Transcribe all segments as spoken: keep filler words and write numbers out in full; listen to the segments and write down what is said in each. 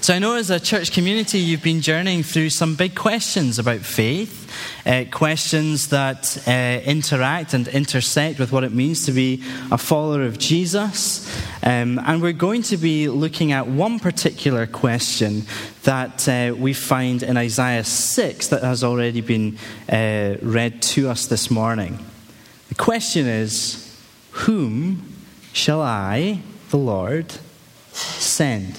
So I know as a church community, you've been journeying through some big questions about faith, uh, questions that uh, interact and intersect with what it means to be a follower of Jesus. Um, and we're going to be looking at one particular question that uh, we find in Isaiah six that has already been uh, read to us this morning. The question is, whom shall I, the Lord, send?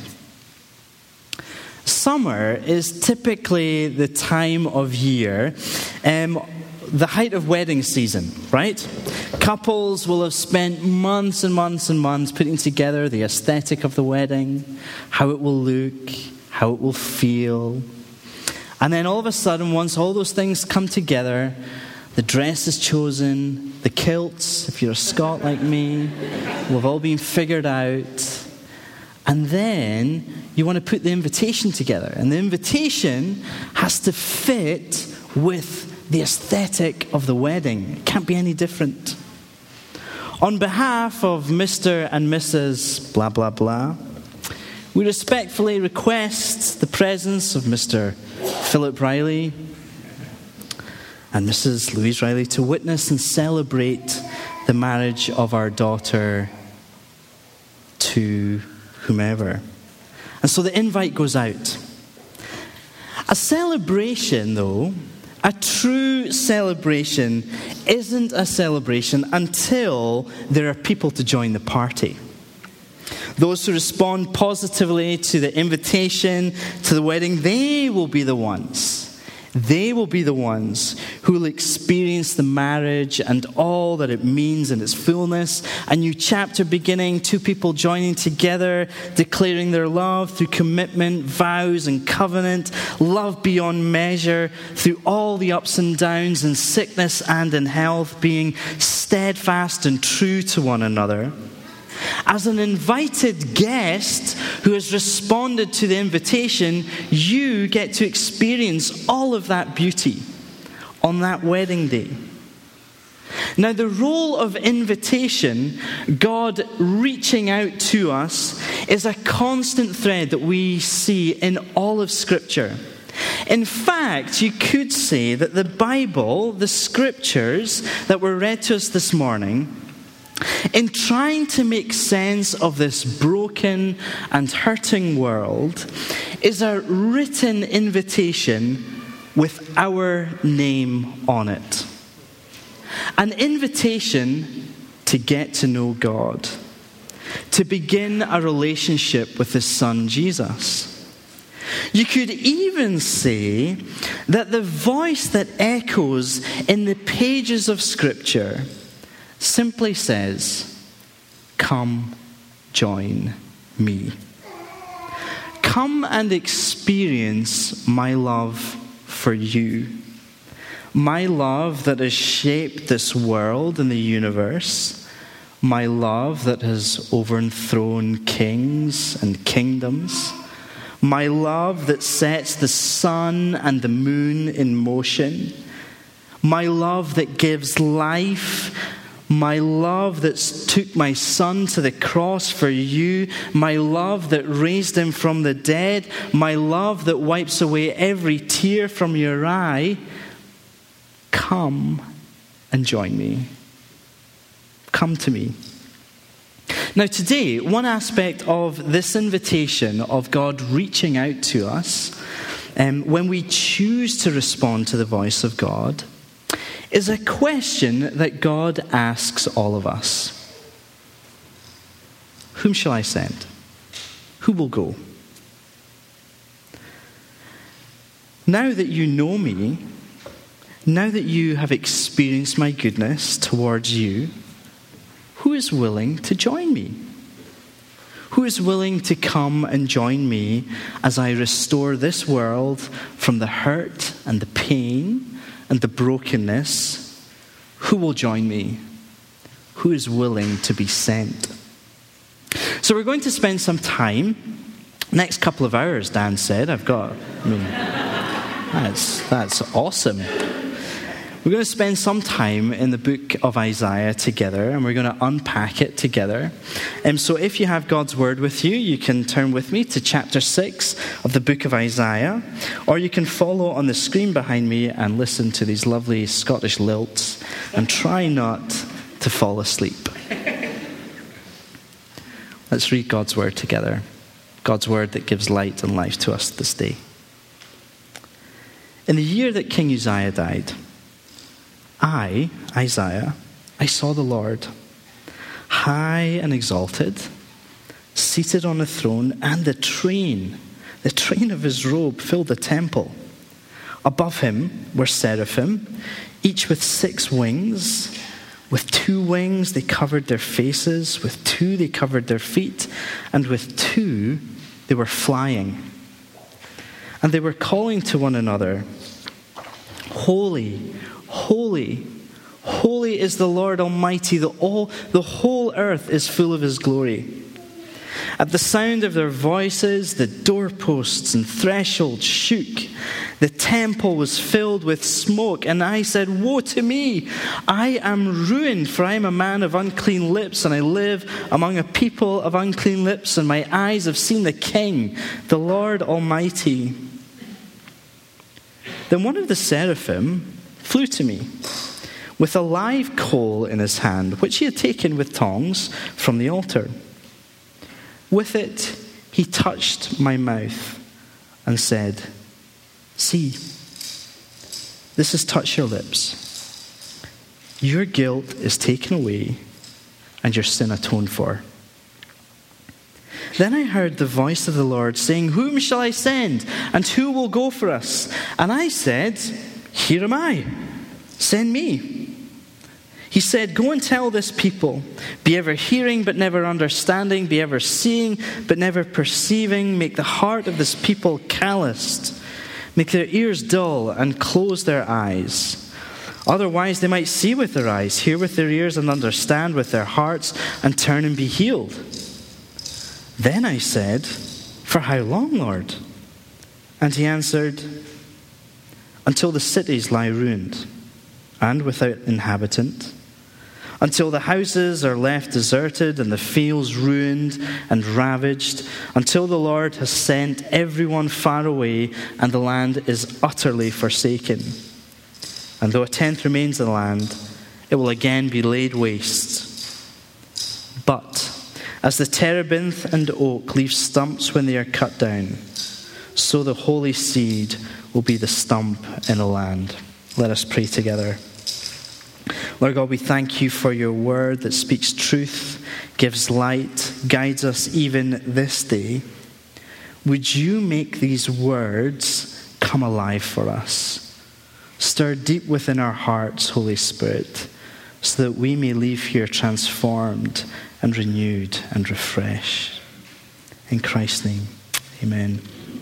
Summer is typically the time of year, um, the height of wedding season, right? Couples will have spent months and months and months putting together the aesthetic of the wedding, how it will look, how it will feel. And then all of a sudden, once all those things come together, the dress is chosen, the kilts, if you're a Scot like me, will have all been figured out. And then you want to put the invitation together. And the invitation has to fit with the aesthetic of the wedding. It can't be any different. On behalf of Mister and Missus blah, blah, blah, we respectfully request the presence of Mister Philip Riley and Missus Louise Riley to witness and celebrate the marriage of our daughter to whomever. And so the invite goes out. A celebration, though, a true celebration isn't a celebration until there are people to join the party. Those who respond positively to the invitation to the wedding, they will be the ones. They will be the ones who will experience the marriage and all that it means in its fullness. A new chapter beginning, two people joining together, declaring their love through commitment, vows and covenant, love beyond measure, through all the ups and downs in sickness and in health, being steadfast and true to one another. As an invited guest who has responded to the invitation, you get to experience all of that beauty on that wedding day. Now, the role of invitation, God reaching out to us, is a constant thread that we see in all of Scripture. In fact, you could say that the Bible, the Scriptures that were read to us this morning, in trying to make sense of this broken and hurting world, is a written invitation with our name on it. An invitation to get to know God, to begin a relationship with His Son, Jesus. You could even say that the voice that echoes in the pages of Scripture simply says, "Come, join me. Come and experience my love for you. My love that has shaped this world and the universe. My love that has overthrown kings and kingdoms. My love that sets the sun and the moon in motion. My love that gives life. My love that took my son to the cross for you. My love that raised him from the dead. My love that wipes away every tear from your eye. Come and join me. Come to me." Now today, one aspect of this invitation of God reaching out to us, um, when we choose to respond to the voice of God, is a question that God asks all of us. Whom shall I send? Who will go? Now that you know me, now that you have experienced my goodness towards you, who is willing to join me? Who is willing to come and join me as I restore this world from the hurt and the pain and the brokenness? Who will join me? Who is willing to be sent? So we're going to spend some time, next couple of hours, Dan said. I've got, I mean, that's, that's awesome. We're going to spend some time in the book of Isaiah together, and we're going to unpack it together. Um, so if you have God's word with you, you can turn with me to chapter six of the book of Isaiah, or you can follow on the screen behind me and listen to these lovely Scottish lilts and try not to fall asleep. Let's read God's word together. God's word that gives light and life to us this day. In the year that King Uzziah died, I, Isaiah, I saw the Lord, high and exalted, seated on a throne, and the train, the train of his robe filled the temple. Above him were seraphim, each with six wings. With two wings they covered their faces, with two they covered their feet, and with two they were flying. And they were calling to one another, Holy, holy, holy is the Lord Almighty. The, all, the whole earth is full of his glory. At the sound of their voices, the doorposts and thresholds shook. The temple was filled with smoke, and I said, Woe to me! I am ruined, for I am a man of unclean lips, and I live among a people of unclean lips, and my eyes have seen the King, the Lord Almighty. Then one of the seraphim flew to me, with a live coal in his hand, which he had taken with tongs from the altar. With it, he touched my mouth and said, See, this has touched your lips. Your guilt is taken away and your sin atoned for. Then I heard the voice of the Lord saying, Whom shall I send, and who will go for us? And I said, Here am I, send me. He said, Go and tell this people, be ever hearing but never understanding, be ever seeing but never perceiving, make the heart of this people calloused, make their ears dull and close their eyes. Otherwise they might see with their eyes, hear with their ears, and understand with their hearts, and turn and be healed. Then I said, For how long, Lord? And he answered, Until the cities lie ruined and without inhabitant, until the houses are left deserted and the fields ruined and ravaged, until the Lord has sent everyone far away and the land is utterly forsaken. And though a tenth remains in the land, it will again be laid waste. But as the terebinth and oak leave stumps when they are cut down, so the holy seed will be the stump in the land. Let us pray together. Lord God, we thank you for your word that speaks truth, gives light, guides us even this day. Would you make these words come alive for us? Stir deep within our hearts, Holy Spirit, so that we may leave here transformed and renewed and refreshed. In Christ's name, amen.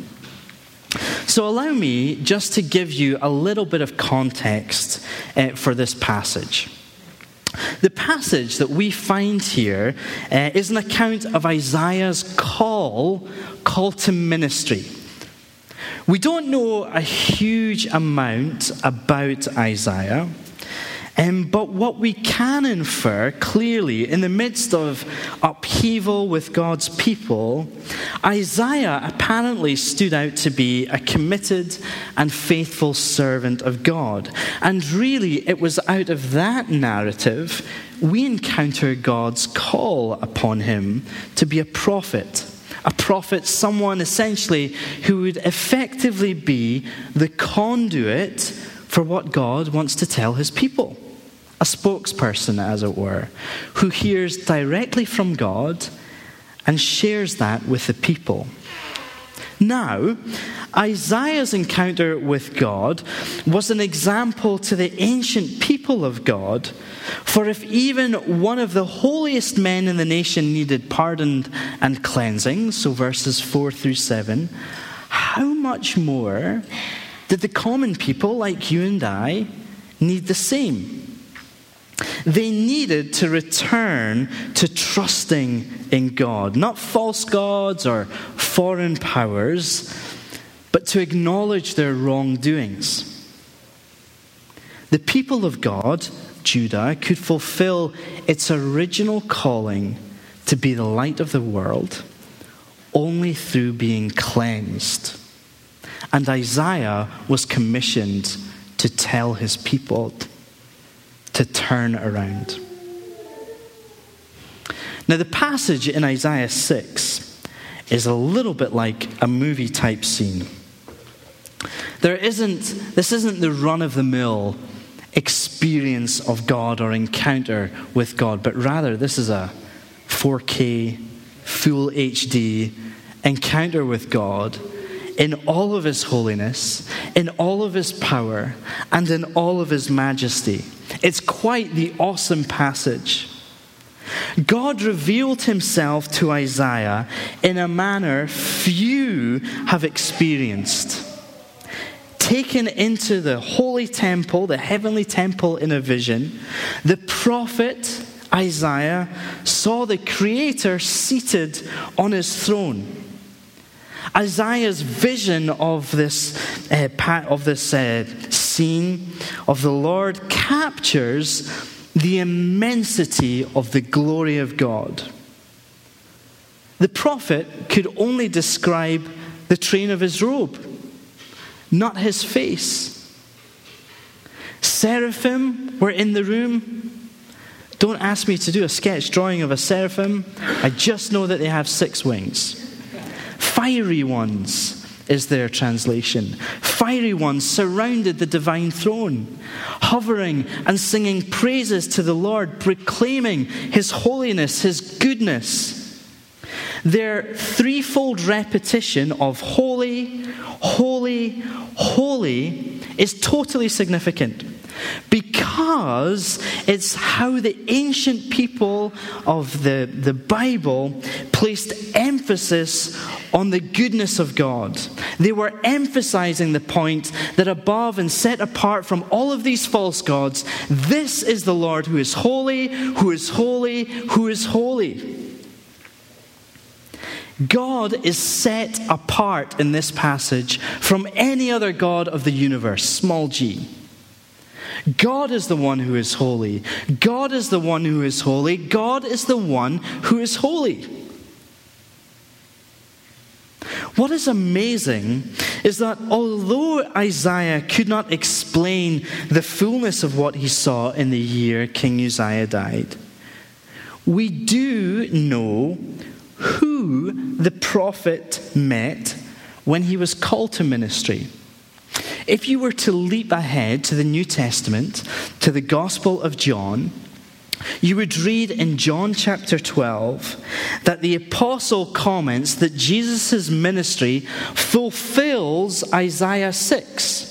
So allow me just to give you a little bit of context uh, for this passage. The passage that we find here uh, is an account of Isaiah's call, call to ministry. We don't know a huge amount about Isaiah, Um, but what we can infer clearly in the midst of upheaval with God's people, Isaiah apparently stood out to be a committed and faithful servant of God. And really, it was out of that narrative we encounter God's call upon him to be a prophet. A prophet, someone essentially who would effectively be the conduit for what God wants to tell his people. A spokesperson, as it were, who hears directly from God and shares that with the people. Now, Isaiah's encounter with God was an example to the ancient people of God, for if even one of the holiest men in the nation needed pardon and cleansing, so verses four through seven, how much more did the common people like you and I need the same? They needed to return to trusting in God, not false gods or foreign powers, but to acknowledge their wrongdoings. The people of God, Judah, could fulfill its original calling to be the light of the world only through being cleansed. And Isaiah was commissioned to tell his people to turn around. Now, the passage in Isaiah six is a little bit like a movie type scene. There isn't, this isn't the run-of-the-mill experience of God or encounter with God, but rather this is a four K, full H D encounter with God in all of his holiness, in all of his power, and in all of his majesty. It's quite the awesome passage. God revealed himself to Isaiah in a manner few have experienced. Taken into the holy temple, the heavenly temple in a vision, the prophet Isaiah saw the Creator seated on his throne. Isaiah's vision of this uh, of this uh, scene of the Lord captures the immensity of the glory of God. The prophet could only describe the train of his robe, not his face. Seraphim were in the room. Don't ask me to do a sketch drawing of a seraphim. I just know that they have six wings. Fiery ones is their translation. Fiery ones surrounded the divine throne, hovering and singing praises to the Lord, proclaiming his holiness, his goodness. Their threefold repetition of holy, holy, holy is totally significant, because it's how the ancient people of the, the Bible placed emphasis on the goodness of God. They were emphasizing the point that above and set apart from all of these false gods, this is the Lord who is holy, who is holy, who is holy. God is set apart in this passage from any other God of the universe, small g. God is the one who is holy. God is the one who is holy. God is the one who is holy. What is amazing is that although Isaiah could not explain the fullness of what he saw in the year King Uzziah died, we do know who the prophet met when he was called to ministry. If you were to leap ahead to the New Testament, to the Gospel of John, you would read in John chapter twelve that the apostle comments that Jesus' ministry fulfills Isaiah six.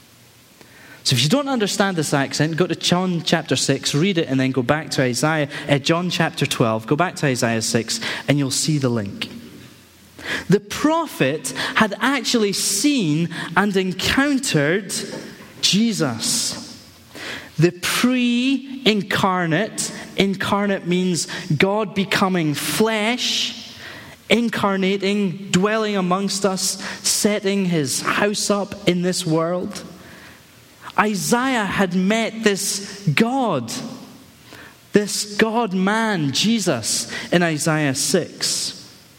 So if you don't understand this accent, go to John chapter six, read it, and then go back to Isaiah, uh, John chapter twelve, go back to Isaiah six, and you'll see the link. The prophet had actually seen and encountered Jesus. The pre-incarnate, incarnate means God becoming flesh, incarnating, dwelling amongst us, setting his house up in this world. Isaiah had met this God, this God-man, Jesus, in Isaiah six.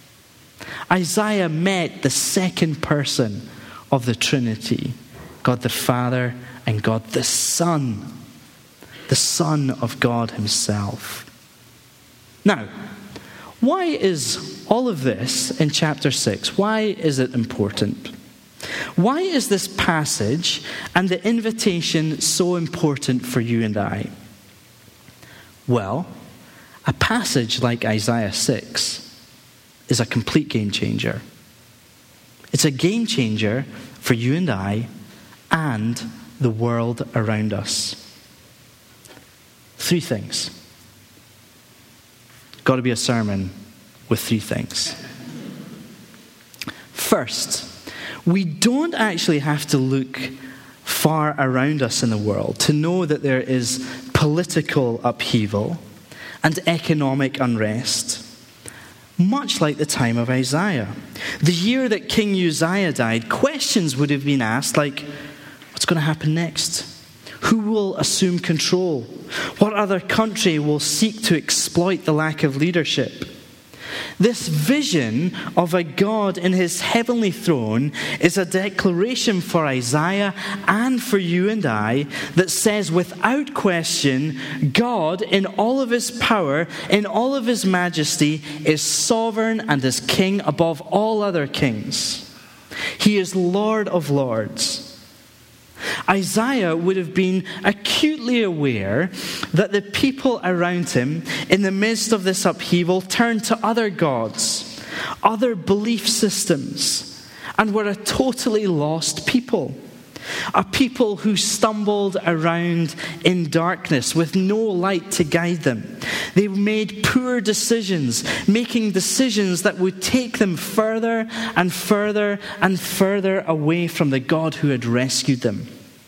Isaiah met the second person of the Trinity, God the Father and God the Son, the Son of God himself. Now, why is all of this in chapter six? Why is it important? Why is this passage and the invitation so important for you and I? Well, a passage like Isaiah six is a complete game changer. It's a game changer for you and I and the world around us. Three things. Got to be a sermon with three things. First, we don't actually have to look far around us in the world to know that there is political upheaval and economic unrest, much like the time of Isaiah. The year that King Uzziah died, questions would have been asked like, what's going to happen next? Who will assume control? What other country will seek to exploit the lack of leadership? This vision of a God in his heavenly throne is a declaration for Isaiah and for you and I that says without question, God in all of his power, in all of his majesty, is sovereign and is king above all other kings. He is Lord of lords. Isaiah would have been acutely aware that the people around him, in the midst of this upheaval, turned to other gods, other belief systems, and were a totally lost people. A people who stumbled around in darkness with no light to guide them. They made poor decisions, making decisions that would take them further and further and further away from the God who had rescued them.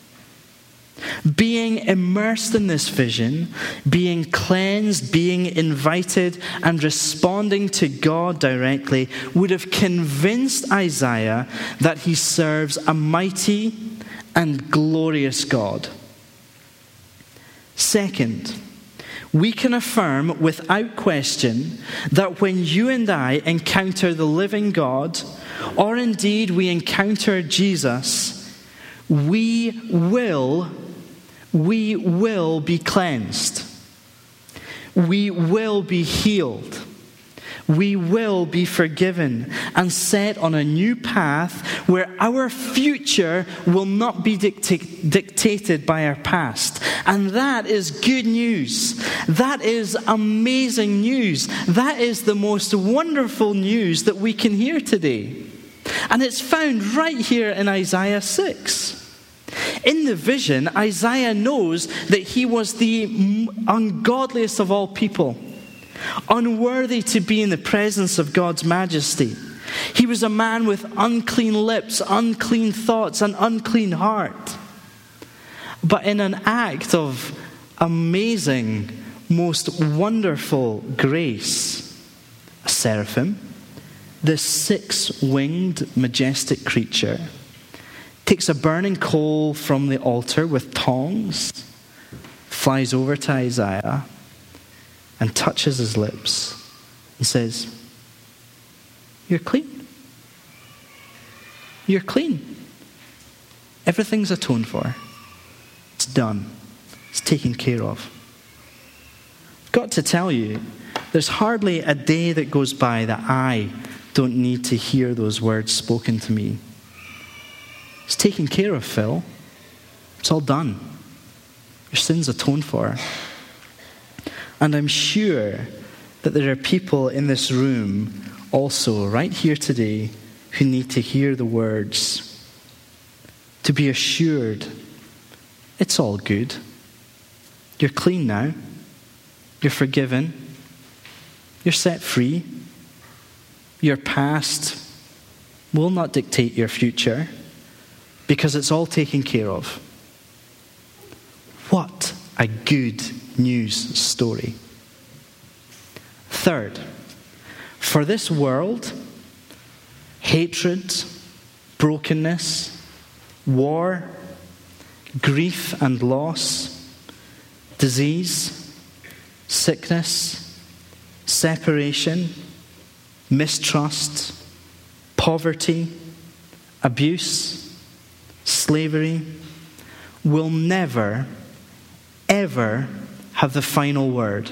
Being immersed in this vision, being cleansed, being invited, and responding to God directly would have convinced Isaiah that he serves a mighty and glorious God. Second, we can affirm without question that when you and I encounter the living God, or indeed we encounter Jesus, we will, we will be cleansed. We will be healed. We will be forgiven and set on a new path where our future will not be dicta- dictated by our past. And that is good news. That is amazing news. That is the most wonderful news that we can hear today. And it's found right here in Isaiah six. In the vision, Isaiah knows that he was the ungodliest of all people, unworthy to be in the presence of God's majesty. He was a man with unclean lips, unclean thoughts, an unclean heart. But in an act of amazing, most wonderful grace, a seraphim, this six-winged, majestic creature, takes a burning coal from the altar with tongs, flies over to Isaiah, and touches his lips and says, "You're clean. You're clean. Everything's atoned for. It's done. It's taken care of." I've got to tell you, there's hardly a day that goes by that I don't need to hear those words spoken to me. It's taken care of, Phil. It's all done. Your sin's atoned for. And I'm sure that there are people in this room also right here today who need to hear the words, to be assured it's all good. You're clean now. You're forgiven. You're set free. Your past will not dictate your future because it's all taken care of. What a good news story. Third, for this world, hatred, brokenness, war, grief and loss, disease, sickness, separation, mistrust, poverty, abuse, slavery, will never, ever have the final word.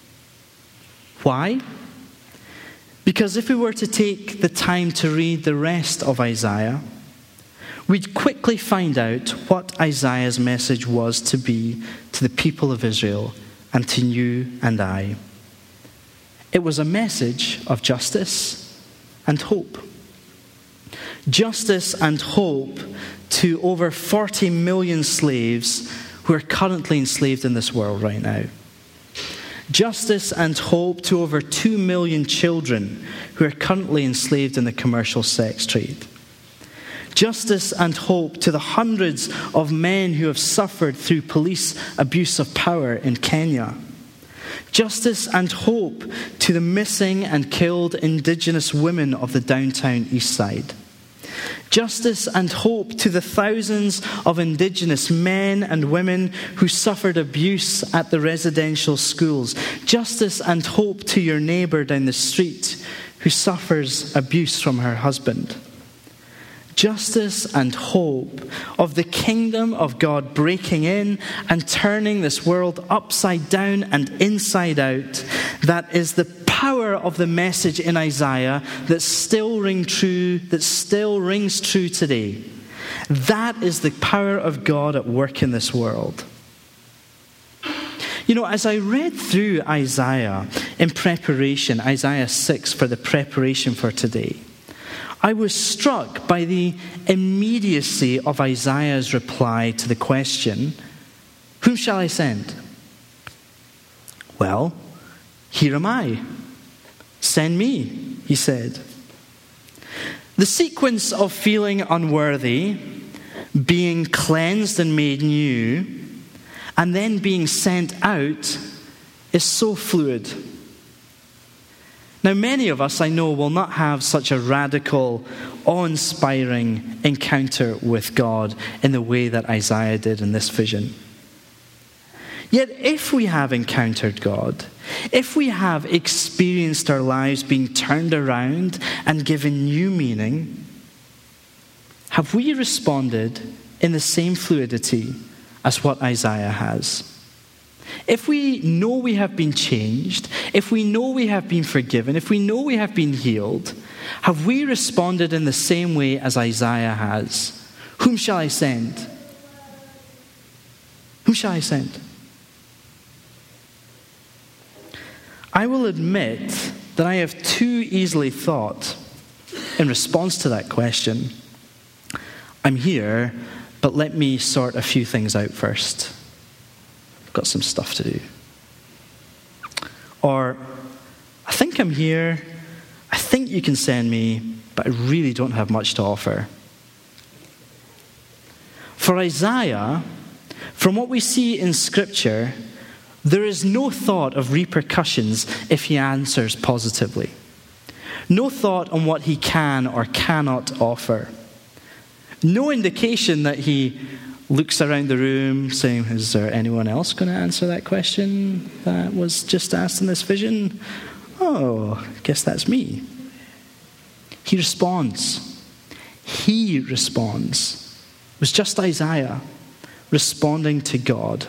Why? Because if we were to take the time to read the rest of Isaiah, we'd quickly find out what Isaiah's message was to be to the people of Israel and to you and I. It was a message of justice and hope. Justice and hope to over forty million slaves who are currently enslaved in this world right now. Justice and hope to over two million children who are currently enslaved in the commercial sex trade. Justice and hope to the hundreds of men who have suffered through police abuse of power in Kenya. Justice and hope to the missing and killed Indigenous women of the downtown East Side. Justice and hope to the thousands of Indigenous men and women who suffered abuse at the residential schools. Justice and hope to your neighbour down the street who suffers abuse from her husband. Justice and hope of the kingdom of God breaking in and turning this world upside down and inside out. That is the power of the message in Isaiah that still ring true, that still rings true today. That is the power of God at work in this world. You know, as I read through Isaiah in preparation, Isaiah six, for the preparation for today, I was struck by the immediacy of Isaiah's reply to the question, whom shall I send? Well, here am I. Send me, he said. The sequence of feeling unworthy, being cleansed and made new, and then being sent out is so fluid. Now, many of us, I know, will not have such a radical, awe-inspiring encounter with God in the way that Isaiah did in this vision. Yet, if we have encountered God, if we have experienced our lives being turned around and given new meaning, have we responded in the same fluidity as what Isaiah has? If we know we have been changed, if we know we have been forgiven, if we know we have been healed, have we responded in the same way as Isaiah has? Whom shall I send? Whom shall I send? I will admit that I have too easily thought, in response to that question, I'm here, but let me sort a few things out first. I've got some stuff to do. Or, I think I'm here, I think you can send me, but I really don't have much to offer. For Isaiah, from what we see in Scripture, there is no thought of repercussions if he answers positively. No thought on what he can or cannot offer. No indication that he looks around the room saying, is there anyone else going to answer that question that was just asked in this vision? Oh, I guess that's me. He responds. He responds. It was just Isaiah responding to God.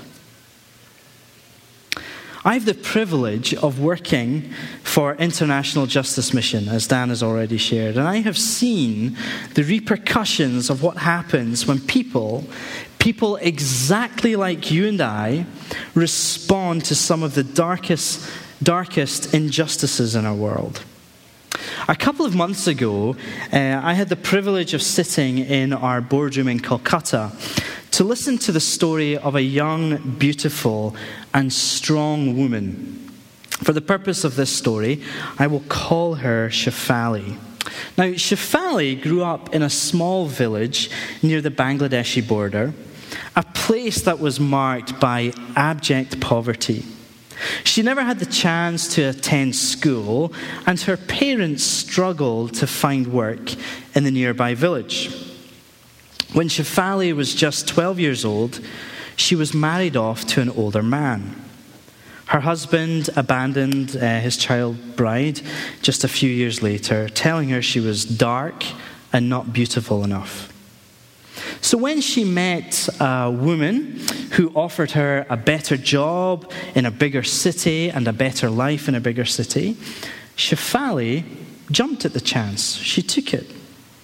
I have the privilege of working for International Justice Mission, as Dan has already shared, and I have seen the repercussions of what happens when people, people exactly like you and I, respond to some of the darkest, darkest injustices in our world. A couple of months ago, uh, I had the privilege of sitting in our boardroom in Kolkata to listen to the story of a young, beautiful, and strong woman. For the purpose of this story, I will call her Shefali. Now, Shefali grew up in a small village near the Bangladeshi border, a place that was marked by abject poverty. She never had the chance to attend school, and her parents struggled to find work in the nearby village. When Shefali was just twelve years old, she was married off to an older man. Her husband abandoned uh, his child bride just a few years later, telling her she was dark and not beautiful enough. So when she met a woman who offered her a better job in a bigger city and a better life in a bigger city, Shefali jumped at the chance. She took it.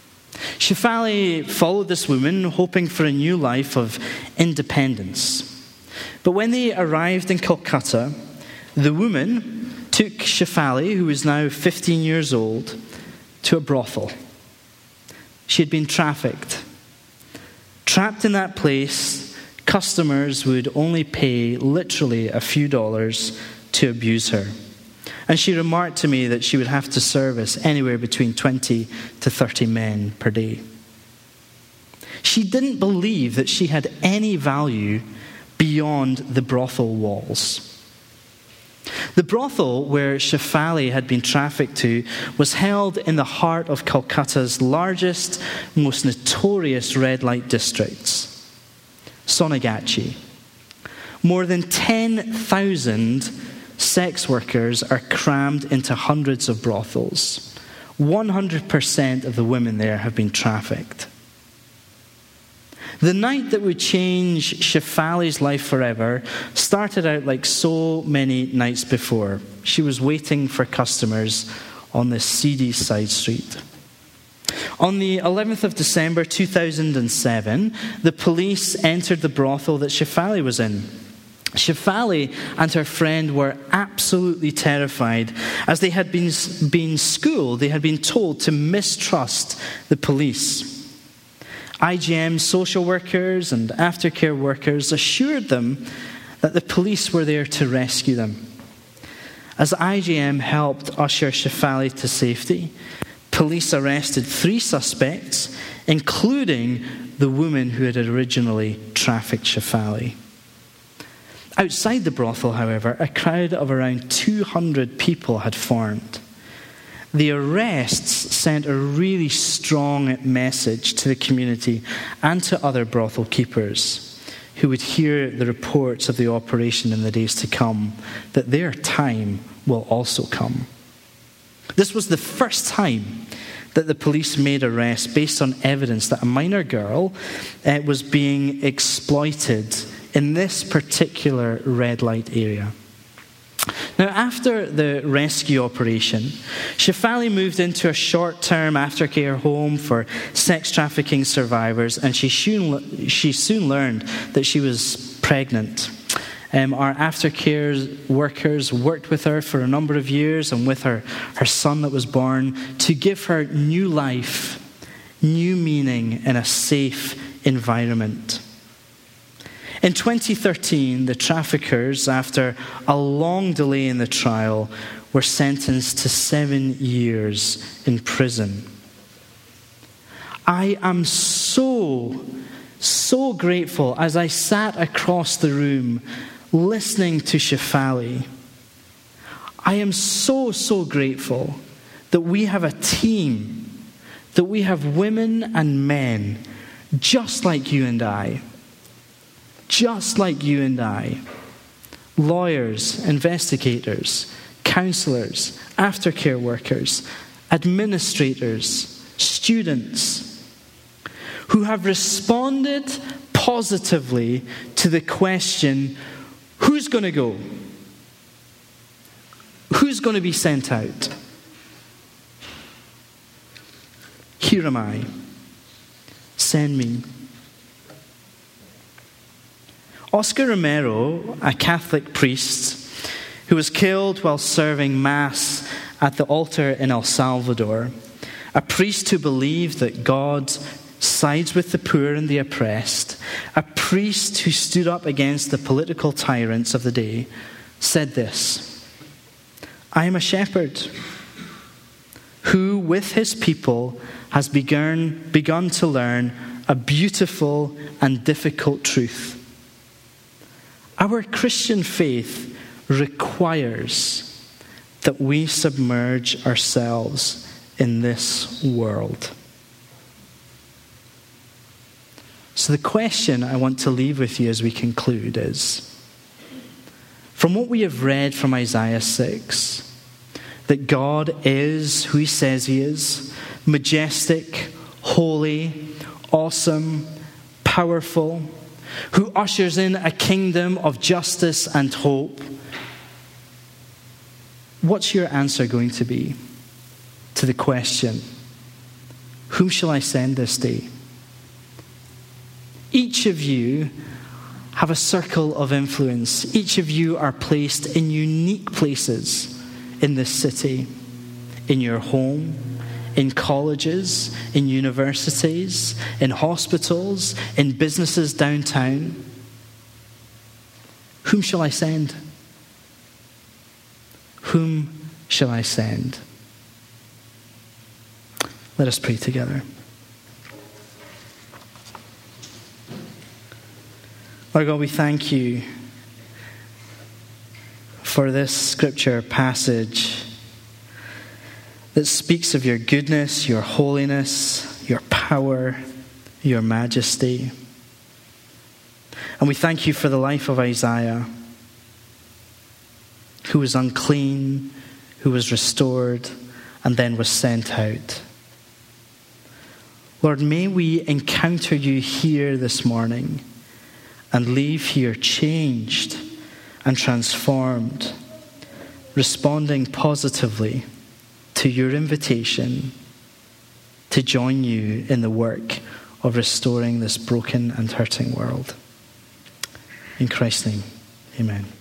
Shefali followed this woman, hoping for a new life of independence. But when they arrived in Kolkata, the woman took Shefali, who was now fifteen years old, to a brothel. She had been trafficked. Trapped in that place, customers would only pay literally a few dollars to abuse her. And she remarked to me that she would have to service anywhere between twenty to thirty men per day. She didn't believe that she had any value beyond the brothel walls. The brothel where Shefali had been trafficked to was held in the heart of Calcutta's largest, most notorious red light districts, Sonagachi. More than ten thousand sex workers are crammed into hundreds of brothels. one hundred percent of the women there have been trafficked. The night that would change Shefali's life forever started out like so many nights before. She was waiting for customers on this seedy side street. On the eleventh of December two thousand seven, the police entered the brothel that Shefali was in. Shefali and her friend were absolutely terrified. As they had been, been schooled, they had been told to mistrust the police. I G M social workers and aftercare workers assured them that the police were there to rescue them. As I G M helped usher Shefali to safety, police arrested three suspects, including the woman who had originally trafficked Shefali. Outside the brothel, however, a crowd of around two hundred people had formed. The arrests sent a really strong message to the community and to other brothel keepers who would hear the reports of the operation in the days to come, that their time will also come. This was the first time that the police made arrests based on evidence that a minor girl uh, was being exploited in this particular red light area. Now, after the rescue operation, Shefali moved into a short-term aftercare home for sex trafficking survivors, and she soon, she soon learned that she was pregnant. Um, our aftercare workers worked with her for a number of years and with her, her son that was born to give her new life, new meaning in a safe environment. In twenty thirteen, the traffickers, after a long delay in the trial, were sentenced to seven years in prison. I am so, so grateful as I sat across the room listening to Shefali. I am so, so grateful that we have a team, that we have women and men just like you and I. Just like you and I, lawyers, investigators, counselors, aftercare workers, administrators, students, who have responded positively to the question, who's going to go? Who's going to be sent out? Here am I. Send me. Oscar Romero, a Catholic priest who was killed while serving Mass at the altar in El Salvador, a priest who believed that God sides with the poor and the oppressed, a priest who stood up against the political tyrants of the day, said this: I am a shepherd who, with his people, has begun, begun to learn a beautiful and difficult truth. Our Christian faith requires that we submerge ourselves in this world. So the question I want to leave with you as we conclude is, from what we have read from Isaiah six, that God is who he says he is, majestic, holy, awesome, powerful, who ushers in a kingdom of justice and hope. What's your answer going to be to the question, whom shall I send this day? Each of you have a circle of influence. Each of you are placed in unique places in this city, in your home, in colleges, in universities, in hospitals, in businesses downtown. Whom shall I send? Whom shall I send? Let us pray together. Lord God, we thank you for this scripture passage that speaks of your goodness, your holiness, your power, your majesty. And we thank you for the life of Isaiah, who was unclean, who was restored, and then was sent out. Lord, may we encounter you here this morning and leave here changed and transformed, responding positively to your invitation to join you in the work of restoring this broken and hurting world. In Christ's name, amen.